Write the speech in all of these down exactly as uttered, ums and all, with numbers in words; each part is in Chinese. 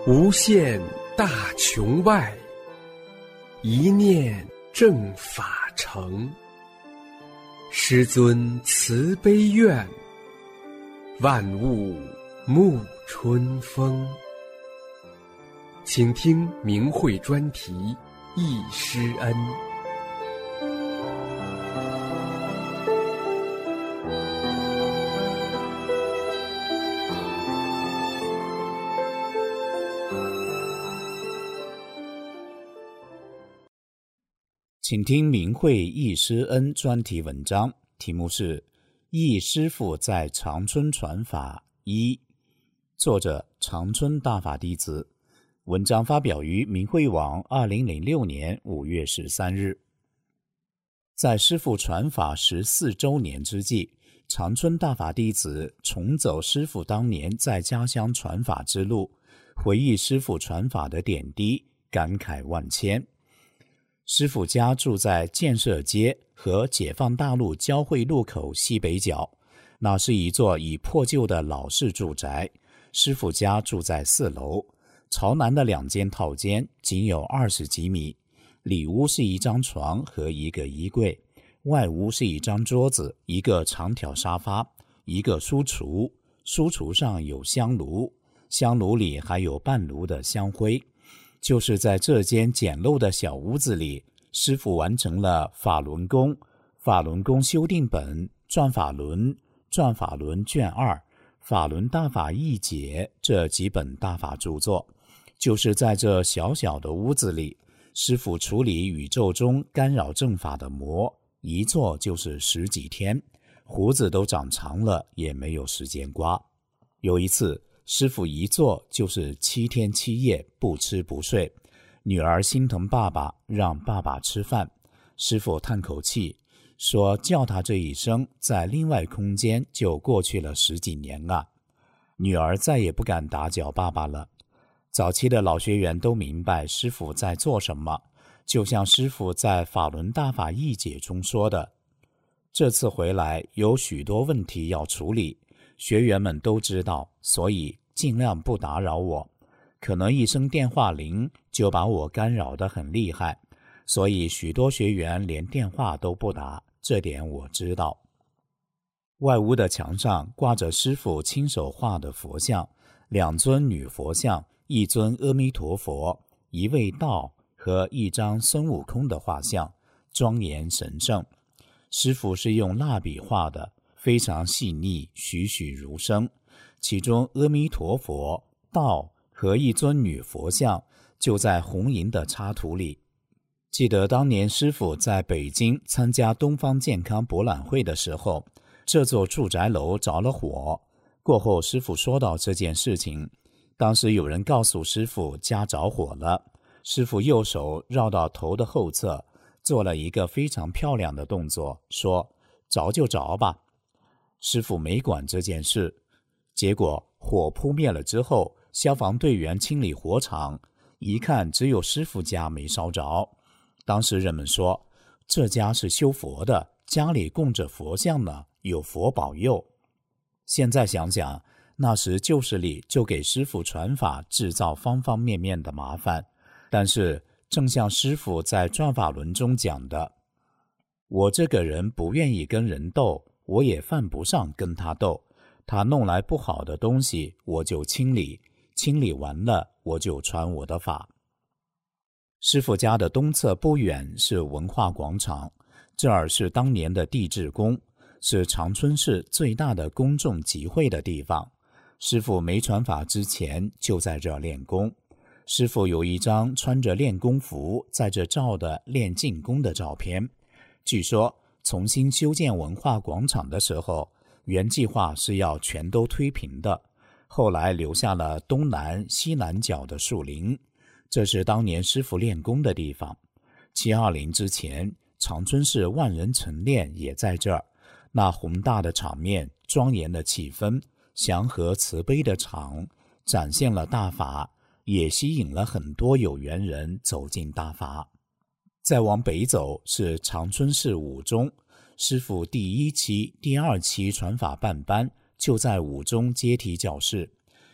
无限大穹外，一念正法成。师尊慈悲愿，万物沐春风。请听明慧专题忆师恩。 请听明慧忆师恩专题文章，题目是忆师父在长春传法一，作者长春大法弟子。文章发表于明慧网二零零六年五月十三日。在师父传法十四周年之际，长春大法弟子重走师父当年在家乡传法之路，回忆师父传法的点滴，感慨万千。师父家住在建设街和解放大路交汇路口西北角，那是一座已破旧的老式住宅。师父家住在四楼，朝南的两间套间仅有二十几米，里屋是一张床和一个衣柜，外屋是一张桌子、一个长条沙发、一个书橱，书橱上有香炉，香炉里还有半炉的香灰。就是在这间简陋的小屋子里，师父完成了法轮功、法轮功修订本、转法轮、转法轮卷二、法轮大法译解这几本大法著作。就是在这小小的屋子里，师父处理宇宙中干扰正法的魔，一坐就是十几天，胡子都长长了也没有时间刮。有一次师父一坐就是七天七夜不吃不睡，女儿心疼爸爸，让爸爸吃饭。师父叹口气说，叫他这一生在另外空间就过去了十几年啊。女儿再也不敢打搅爸爸了。早期的老学员都明白师父在做什么，就像师父在法轮大法译解中说的，这次回来有许多问题要处理，学员们都知道，所以尽量不打扰我。可能一声电话铃就把我干扰得很厉害，所以许多学员连电话都不打，这点我知道。外屋的墙上挂着师父亲手画的佛像，两尊女佛像，一尊阿弥陀佛，一位道和一张孙悟空的画像，庄严神圣。师父是用蜡笔画的，非常细腻，栩栩如生。其中阿弥陀佛、道和一尊女佛像就在红银的插图里。记得当年师父在北京参加东方健康博览会的时候，这座住宅楼着了火。过后师父说到这件事情，当时有人告诉师父家着火了，师父右手绕到头的后侧，做了一个非常漂亮的动作，说着就着吧。师父没管这件事，结果火扑灭了之后，消防队员清理火场，一看只有师父家没烧着。当时人们说，这家是修佛的，家里供着佛像呢，有佛保佑。现在想想，那时旧势力就给师父传法制造方方面面的麻烦。但是正像师父在转法轮中讲的，我这个人不愿意跟人斗，我也犯不上跟他斗，他弄来不好的东西我就清理，清理完了我就传我的法。师父家的东侧不远是文化广场，这儿是当年的地质宫，是长春市最大的公众集会的地方。师父没传法之前就在这儿练功。师父有一张穿着练功服在这照的练静功的照片。据说重新修建文化广场的时候，原计划是要全都推平的，后来留下了东南西南角的树林，这是当年师父练功的地方。七二零之前，长春市万人晨练也在这儿，那宏大的场面、庄严的气氛、祥和慈悲的场，展现了大法，也吸引了很多有缘人走进大法。再往北走是长春市五中，师父第一期、第二期传法办班就在五中阶梯教室。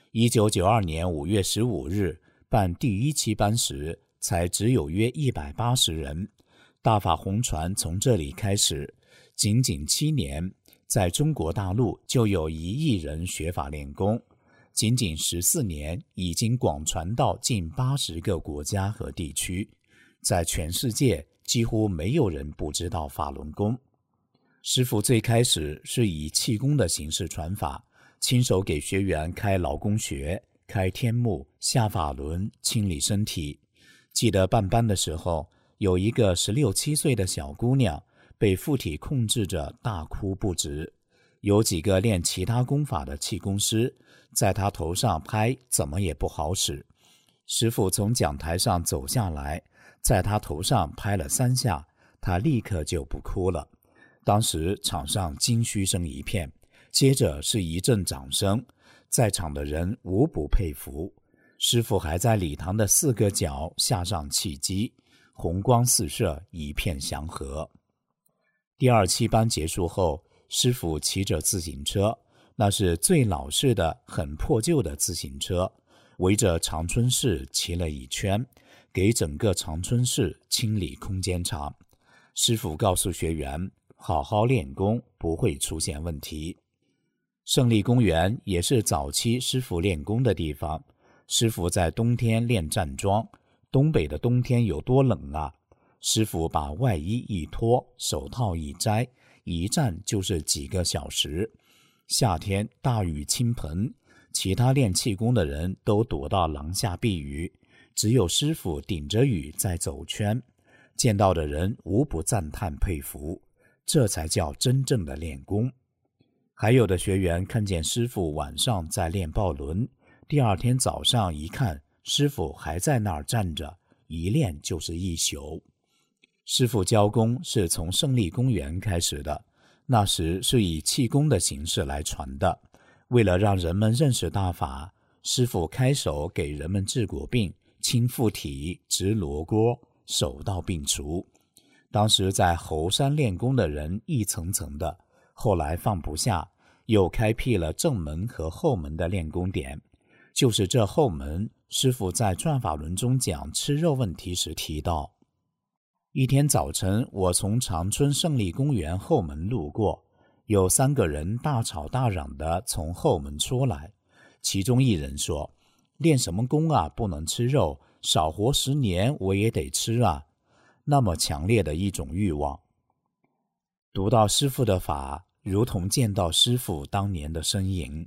一九九二年五月十五日办第一期班时，才只有约一百八十人。大法红传从这里开始，仅仅七年，在中国大陆就有一亿人学法练功，仅仅十四年，已经广传到近八十个国家和地区，在全世界几乎没有人不知道法轮功。师父最开始是以气功的形式传法，亲手给学员开劳宫穴、开天目、下法轮、清理身体。记得办班的时候，有一个十六七岁的小姑娘被附体控制着大哭不止，有几个练其他功法的气功师在她头上拍，怎么也不好使。师父从讲台上走下来，在她头上拍了三下，她立刻就不哭了。当时场上惊嘘声一片，接着是一阵掌声，在场的人无不佩服。师父还在礼堂的四个角下上契机，红光四射，一片祥和。第二期班结束后，师父骑着自行车，那是最老式的很破旧的自行车，围着长春市骑了一圈，给整个长春市清理空间场。师父告诉学员，好好练功，不会出现问题。胜利公园也是早期师父练功的地方。师父在冬天练站桩，东北的冬天有多冷啊！师父把外衣一脱，手套一摘，一站就是几个小时。夏天大雨倾盆，其他练气功的人都躲到廊下避雨，只有师父顶着雨在走圈，见到的人无不赞叹佩服，这才叫真正的练功。还有的学员看见师父晚上在练抱轮，第二天早上一看，师父还在那儿站着，一练就是一宿。师父教功是从胜利公园开始的，那时是以气功的形式来传的。为了让人们认识大法，师父开手给人们治过病，清附体，直罗锅，手到病除。当时在猴山练功的人一层层的，后来放不下，又开辟了正门和后门的练功点。就是这后门，师父在转法轮中讲吃肉问题时提到，一天早晨，我从长春胜利公园后门路过，有三个人大吵大嚷的从后门出来，其中一人说，练什么功啊，不能吃肉，少活十年我也得吃啊。那么强烈的一种欲望。读到师父的法，如同见到师父当年的身影。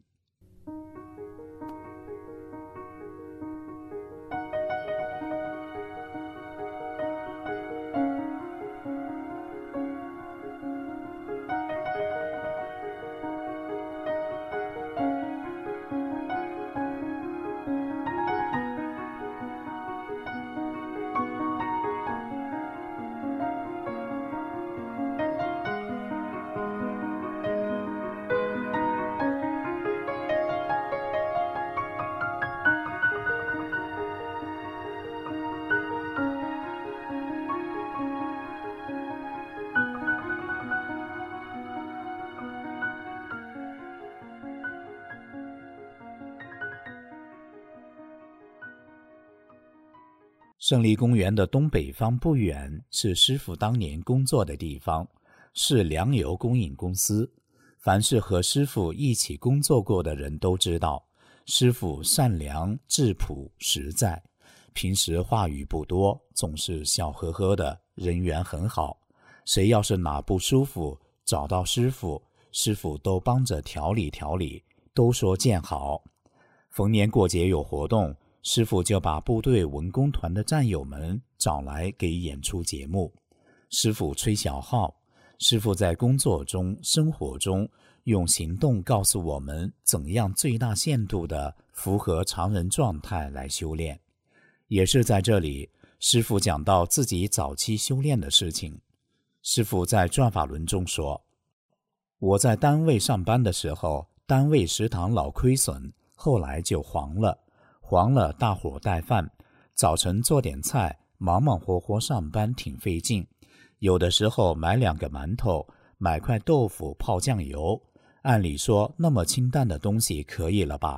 胜利公园的东北方不远是师父当年工作的地方，是粮油供应公司。凡是和师父一起工作过的人都知道，师父善良、质朴、实在，平时话语不多，总是笑呵呵的，人缘很好。谁要是哪不舒服，找到师父，师父都帮着调理调理，都说见好。逢年过节有活动，师父就把部队文工团的战友们找来给演出节目。师父吹小号，师父在工作中、生活中用行动告诉我们怎样最大限度地符合常人状态来修炼。也是在这里，师父讲到自己早期修炼的事情。师父在转法轮中说，我在单位上班的时候，单位食堂老亏损，后来就黄了。黄了大伙带饭，早晨做点菜，忙忙活活上班挺费劲，有的时候买两个馒头，买块豆腐泡酱油，按理说那么清淡的东西可以了吧，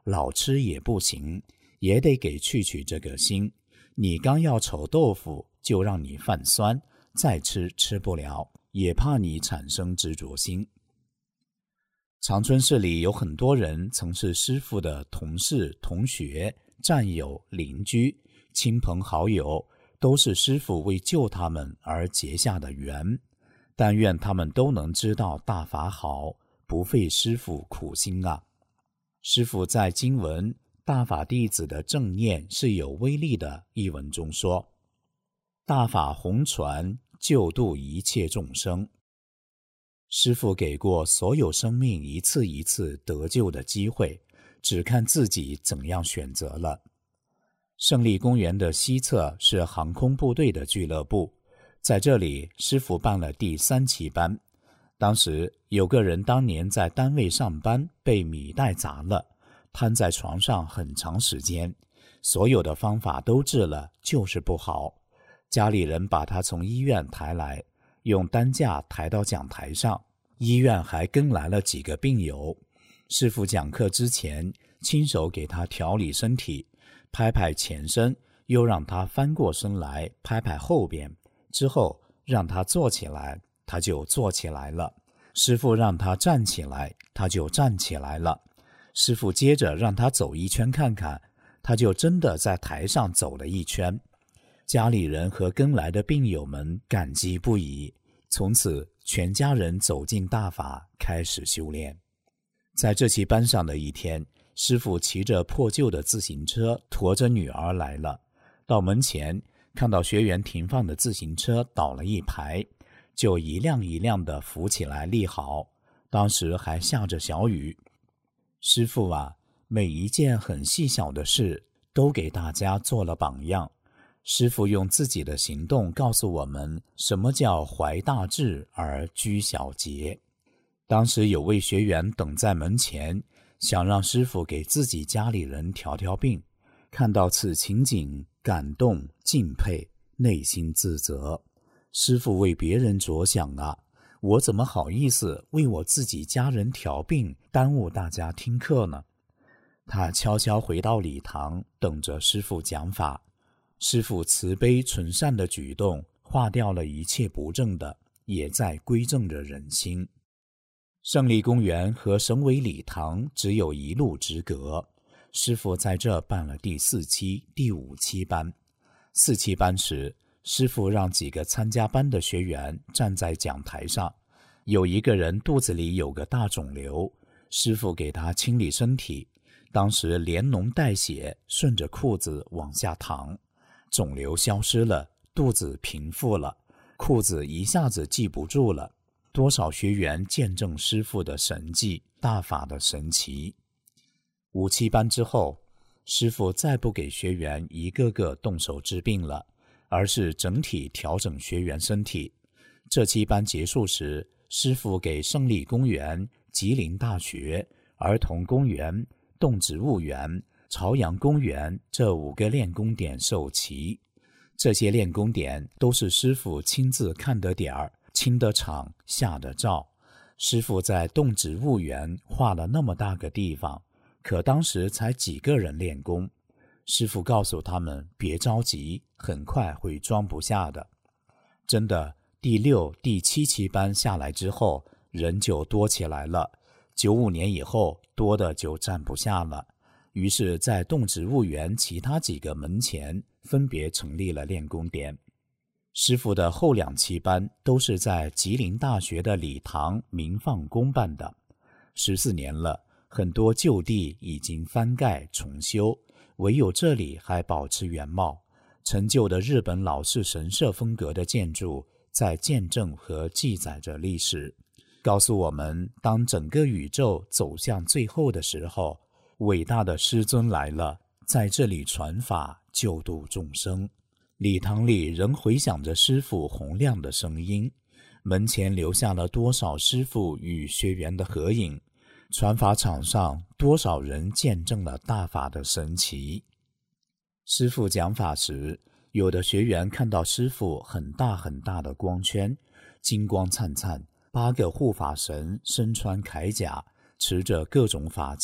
老吃也不行，也得给去去这个心。你刚要臭豆腐，就让你泛酸，再吃吃不了，也怕你产生执着心。长春市里有很多人曾是师父的同事、同学、战友、邻居、亲朋好友，都是师父为救他们而结下的缘。但愿他们都能知道大法好，不费师父苦心啊！师父在经文《大法弟子的正念是有威力的》一文中说，大法弘传，救度一切众生。师父给过所有生命一次一次得救的机会，只看自己怎样选择了。胜利公园的西侧是航空部队的俱乐部，在这里师父办了第三期班。当时有个人当年在单位上班被米袋砸了，瘫在床上很长时间，所有的方法都治了，就是不好。家里人把他从医院抬来，用担架抬到讲台上，医院还跟来了几个病友。师父讲课之前亲手给他调理身体，拍拍前身，又让他翻过身来拍拍后边，之后让他坐起来，他就坐起来了。师父让他站起来，他就站起来了。师父接着让他走一圈看看，他就真的在台上走了一圈。家里人和跟来的病友们感激不已，从此全家人走进大法，开始修炼。在这期班上的一天，师父骑着破旧的自行车驮着女儿来了，到门前看到学员停放的自行车倒了一排，就一辆一辆地扶起来立好。当时还下着小雨。师父啊，每一件很细小的事都给大家做了榜样。师父用自己的行动告诉我们什么叫怀大志而居小节。当时有位学员等在门前，想让师父给自己家里人调调病，看到此情景，感动敬佩，内心自责。师父为别人着想啊，我怎么好意思为我自己家人调病，耽误大家听课呢？他悄悄回到礼堂，等着师父讲法。师父慈悲纯善的举动，化掉了一切不正的，也在归正着人心。胜利公园和省委礼堂只有一路之隔，师父在这办了第四期、第五期班。四期班时，师父让几个参加班的学员站在讲台上，有一个人肚子里有个大肿瘤，师父给他清理身体，当时连脓带血顺着裤子往下淌，肿瘤消失了，肚子平复了，裤子一下子系不住了。多少学员见证师父的神迹，大法的神奇。五期班之后，师父再不给学员一个个动手治病了，而是整体调整学员身体。这期班结束时，师父给胜利公园、吉林大学、儿童公园、动植物园、朝阳公园这五个练功点授旗。这些练功点都是师父亲自看的点儿，清的场，下的照。师父在动植物园画了那么大个地方，可当时才几个人练功。师父告诉他们别着急，很快会装不下的。真的，第六、第七期班下来之后，人就多起来了。九五年以后，多的就站不下了。于是在动植物园其他几个门前分别成立了练功点。师父的后两期班都是在吉林大学的礼堂明放宫办的。十四年了，很多旧地已经翻盖重修，唯有这里还保持原貌。陈旧的日本老式神社风格的建筑在见证和记载着历史，告诉我们当整个宇宙走向最后的时候，伟大的师尊来了，在这里传法救度众生。礼堂里仍回响着师父洪亮的声音，门前留下了多少师父与学员的合影，传法场上多少人见证了大法的神奇。师父讲法时，有的学员看到师父很大很大的光圈，金光灿灿，八个护法神身穿铠甲，持着各种法器，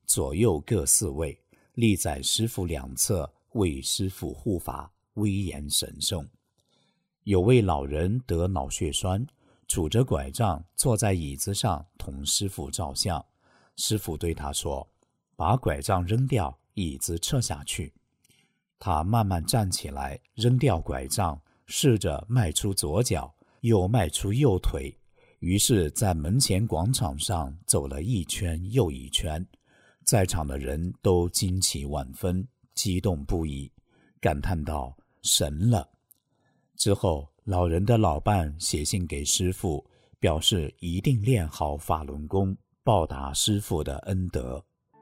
左右各四位，立在师父两侧，为师父护法，威严神圣。有位老人得脑血栓，拄着拐杖坐在椅子上同师父照相。师父对他说：把拐杖扔掉，椅子撤下去。他慢慢站起来，扔掉拐杖，试着迈出左脚，又迈出右腿，于是在门前广场上走了一圈又一圈。在场的人都惊奇万分，激动不已，感叹道：神了！之后老人的老伴写信给师父，表示一定练好法轮功，报答师父的恩德。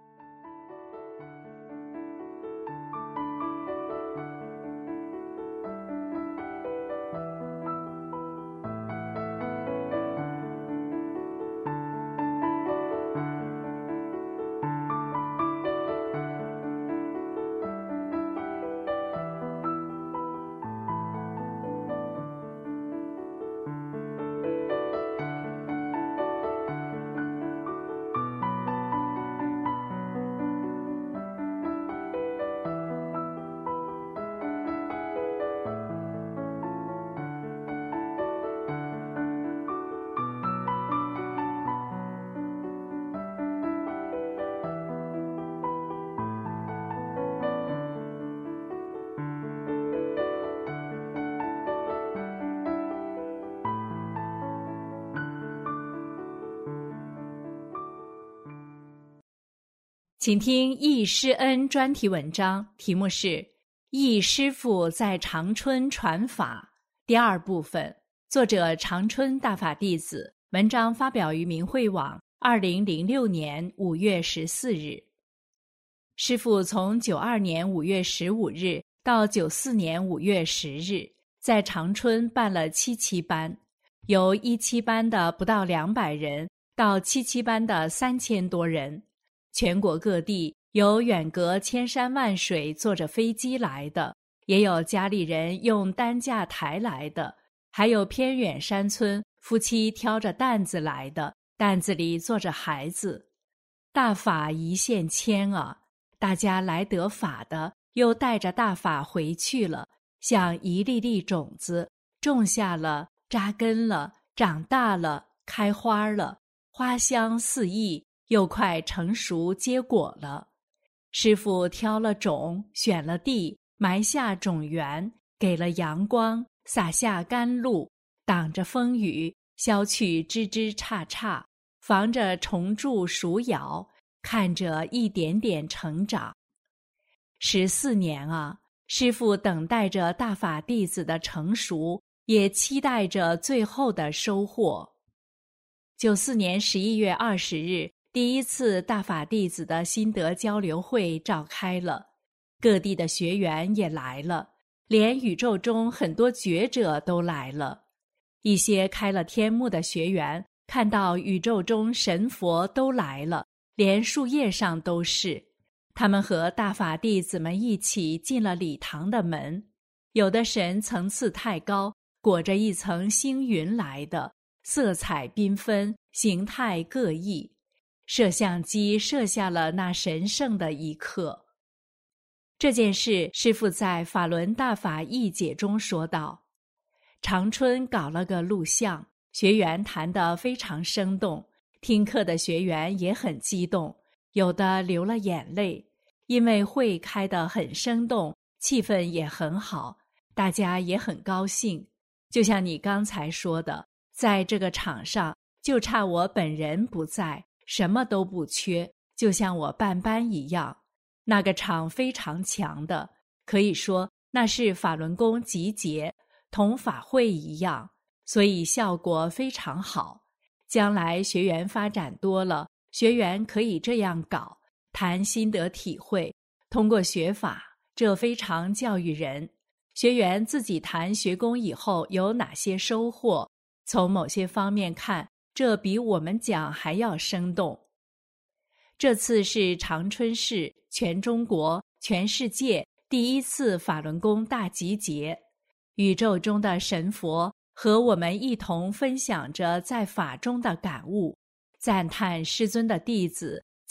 请听易师恩专题文章，题目是易师父在长春传法，第二部分，作者长春大法弟子，文章发表于明慧网二零零六年五月十四日。师父从九二年五月十五日到九四年五月十日，在长春办了七期班，由一期班的不到两百人到七期班的三千多人。全国各地有远隔千山万水坐着飞机来的，也有家里人用担架抬来的，还有偏远山村夫妻挑着担子来的，担子里坐着孩子。大法一线牵啊，大家来得法的又带着大法回去了，像一粒粒种子，种下了，扎根了，长大了，开花了，花香四溢，又快成熟结果了。师父挑了种，选了地，埋下种源，给了阳光，洒下甘露，挡着风雨，消去枝枝杈杈，防着虫蛀鼠咬，看着一点点成长。十四年啊，师父等待着大法弟子的成熟，也期待着最后的收获。九四年十一月二十日，第一次大法弟子的心得交流会召开了，各地的学员也来了，连宇宙中很多觉者都来了。一些开了天目的学员看到宇宙中神佛都来了，连树叶上都是。他们和大法弟子们一起进了礼堂的门，有的神层次太高，裹着一层星云来的，色彩缤纷，形态各异。摄像机摄下了那神圣的一刻。这件事，师父在法轮大法义解中说道：长春搞了个录像，学员谈得非常生动，听课的学员也很激动，有的流了眼泪，因为会开得很生动，气氛也很好，大家也很高兴。就像你刚才说的，在这个场上，就差我本人不在，什么都不缺，就像我办班一样。那个场非常强的，可以说那是法轮功集结，同法会一样，所以效果非常好。将来学员发展多了，学员可以这样搞，谈心得体会，通过学法，这非常教育人。学员自己谈学功以后有哪些收获，从某些方面看，这比我们讲还要生动。这次是长春市、全中国、全世界第一次法轮功大集结，宇宙中的神佛和我们一同分享着在法中的感悟，赞叹师尊的弟子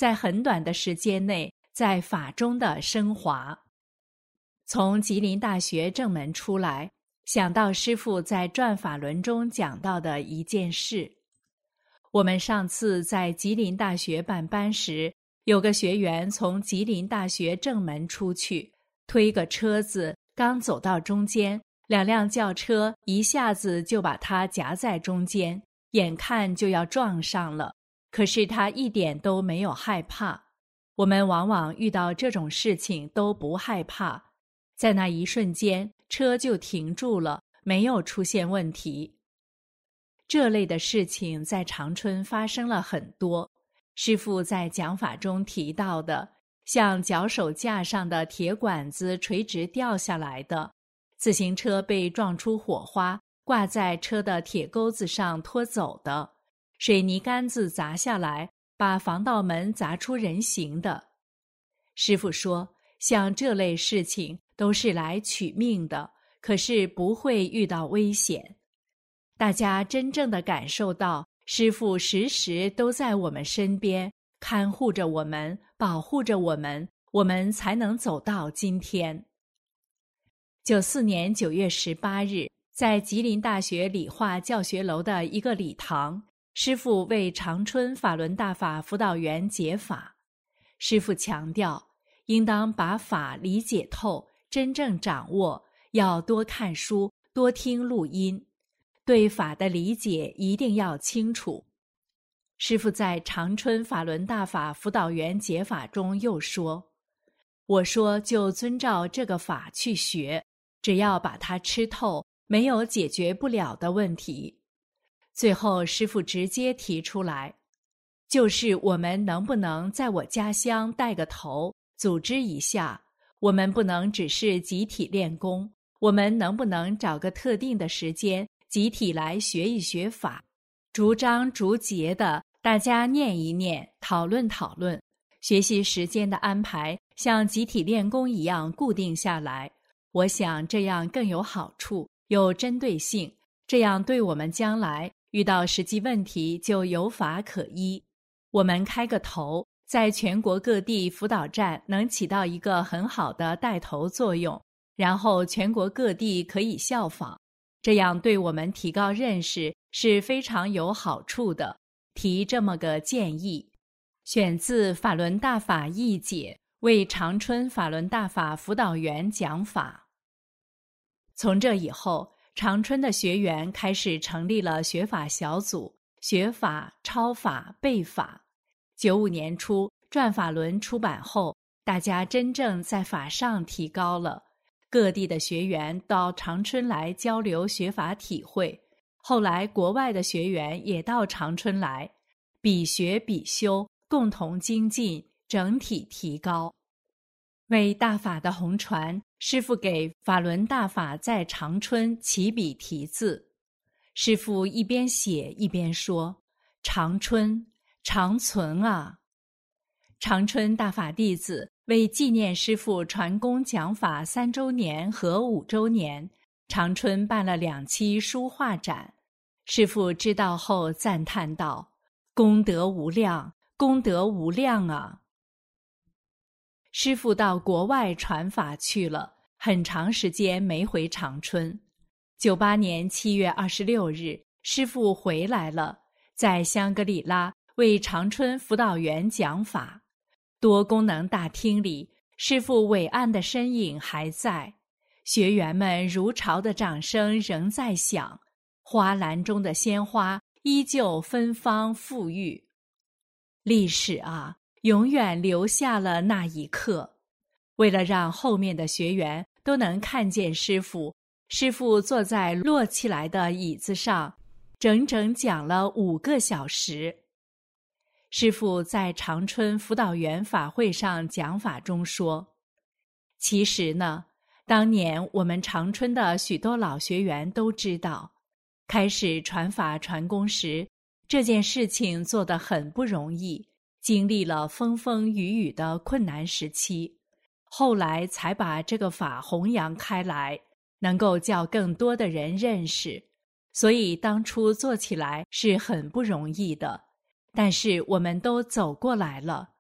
在很短的时间内在法中的升华。从吉林大学正门出来，想到师父在转法轮中讲到的一件事。我们上次在吉林大学办班时，有个学员从吉林大学正门出去，推个车子，刚走到中间，两辆轿车一下子就把他夹在中间，眼看就要撞上了，可是他一点都没有害怕。我们往往遇到这种事情都不害怕，在那一瞬间，车就停住了，没有出现问题。这类的事情在长春发生了很多。师父在讲法中提到的，像脚手架上的铁管子垂直掉下来的，自行车被撞出火花，挂在车的铁钩子上拖走的，水泥杆子砸下来，把防盗门砸出人形的。师父说，像这类事情都是来取命的，可是不会遇到危险。大家真正的感受到师父时时都在我们身边，看护着我们，保护着我们，我们才能走到今天。九四年九月十八日，在吉林大学理化教学楼的一个礼堂，师父为长春法轮大法辅导员解法。师父强调，应当把法理解透，真正掌握，要多看书，多听录音。对法的理解一定要清楚。师父在长春法轮大法辅导员解法中又说，我说就遵照这个法去学，只要把它吃透，没有解决不了的问题。最后师父直接提出来，就是我们能不能在我家乡带个头，组织一下，我们不能只是集体练功，我们能不能找个特定的时间集体来学一学法，逐章逐节的大家念一念，讨论讨论，学习时间的安排像集体练功一样固定下来。我想这样更有好处，有针对性，这样对我们将来遇到实际问题就有法可依。我们开个头，在全国各地辅导站能起到一个很好的带头作用，然后全国各地可以效仿。这样对我们提高认识是非常有好处的，提这么个建议。选自《法轮大法译解》，为长春法轮大法辅导员讲法。从这以后，长春的学员开始成立了学法小组，学法、抄法、背法。九五年初，转法轮出版后，大家真正在法上提高了。各地的学员到长春来交流学法体会，后来国外的学员也到长春来，比学比修，共同精进，整体提高。为大法的弘传，师父给法轮大法在长春起笔题字。师父一边写一边说，长春，长存啊！长春大法弟子为纪念师父传功讲法三周年和五周年，长春办了两期书画展。师父知道后赞叹道，功德无量，功德无量啊！师父到国外传法去了，很长时间没回长春。九八年七月二十六日，师父回来了，在香格里拉为长春辅导员讲法。多功能大厅里，师父伟岸的身影还在，学员们如潮的掌声仍在响，花篮中的鲜花依旧芬芳馥郁。历史啊，永远留下了那一刻。为了让后面的学员都能看见师父，师父坐在摞起来的椅子上，整整讲了五个小时。师父在长春辅导员法会上讲法中说，其实呢，当年我们长春的许多老学员都知道，开始传法传功时，这件事情做得很不容易，经历了风风雨雨的困难时期，后来才把这个法弘扬开来，能够叫更多的人认识，所以当初做起来是很不容易的。但是我们都走过来了，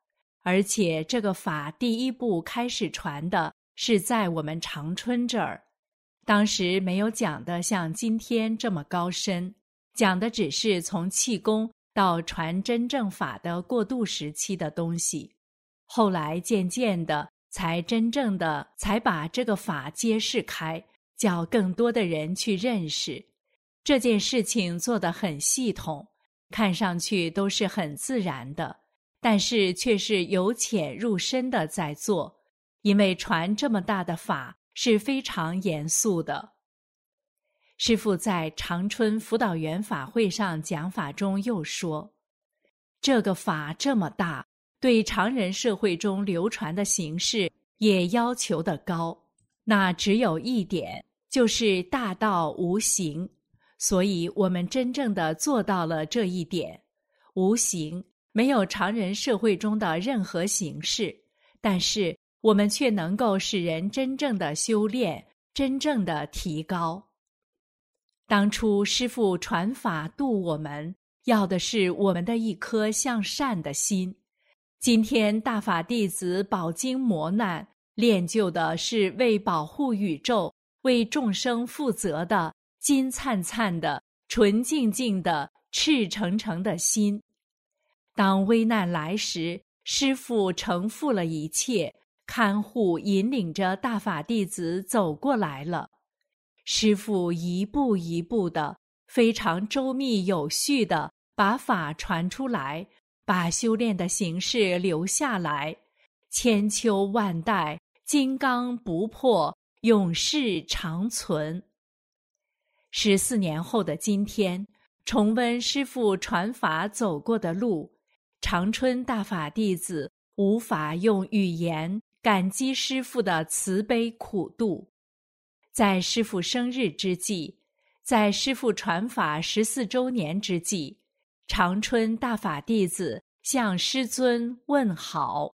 而且这个法第一部开始传的是在我们长春这儿，当时没有讲的像今天这么高深，讲的只是从气功到传真正法的过渡时期的东西，后来渐渐的才真正的才把这个法揭示开，叫更多的人去认识。这件事情做得很系统，看上去都是很自然的，但是却是由浅入深的在做，因为传这么大的法是非常严肃的。师父在长春辅导员法会上讲法中又说，这个法这么大，对常人社会中流传的形式也要求得高，那只有一点，就是大道无形，所以我们真正的做到了这一点。无形，没有常人社会中的任何形式，但是我们却能够使人真正的修炼，真正的提高。当初师父传法度我们，要的是我们的一颗向善的心。今天大法弟子饱经磨难，练就的是为保护宇宙、为众生负责的金灿灿的、纯净净的、赤诚诚的心。当危难来时，师父承负了一切，看护引领着大法弟子走过来了。师父一步一步的，非常周密有序的把法传出来，把修炼的形式留下来，千秋万代，金刚不破，永世长存。十四年后的今天，重温师父传法走过的路，长春大法弟子无法用语言感激师父的慈悲苦度。在师父生日之际，在师父传法十四周年之际，长春大法弟子向师尊问好。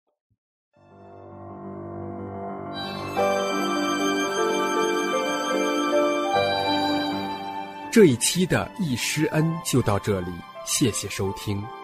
这一期的易师恩就到这里，谢谢收听。